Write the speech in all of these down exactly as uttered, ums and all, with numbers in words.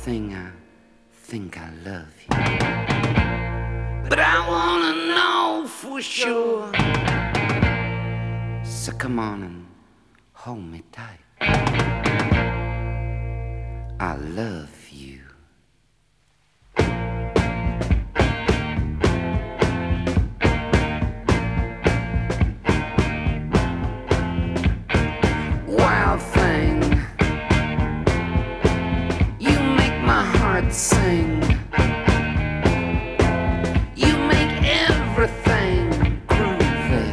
thing, I think I love you. But I wanna know for sure. So come on and hold me tight. I love you. Wild thing, you make my heart sing. You make everything groovy.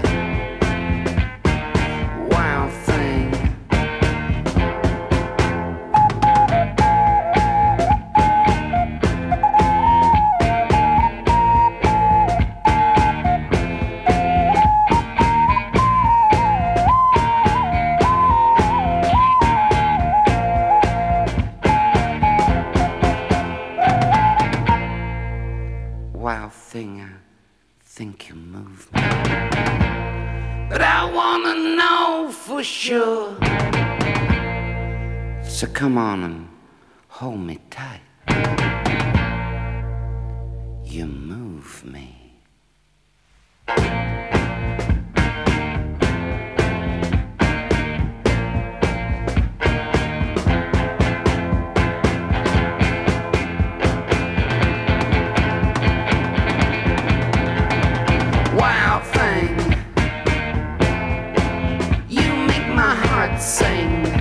Wild thing. Wild thing, I think you move me. But I wanna know for sure. So come on and hold me tight. You move me. Wild thing, you make my heart sing.